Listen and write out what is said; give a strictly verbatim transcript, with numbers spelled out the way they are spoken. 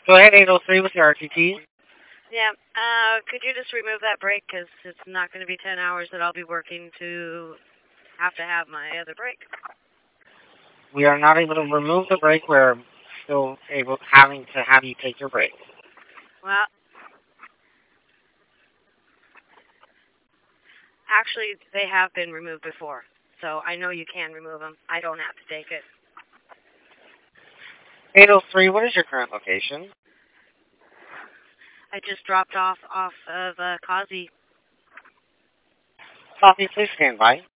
Go ahead, eight oh three with your R T Ts. Yeah, uh, could you just remove that break? Because it's not going to be ten hours that I'll be working to have to have my other break. We are not able to remove the break. We're still able having to have you take your break. Well, actually, they have been removed before, so I know you can remove them. I don't have to take it. eight oh three, what is your current location? I just dropped off off of uh, Causey. Copy, please stand by.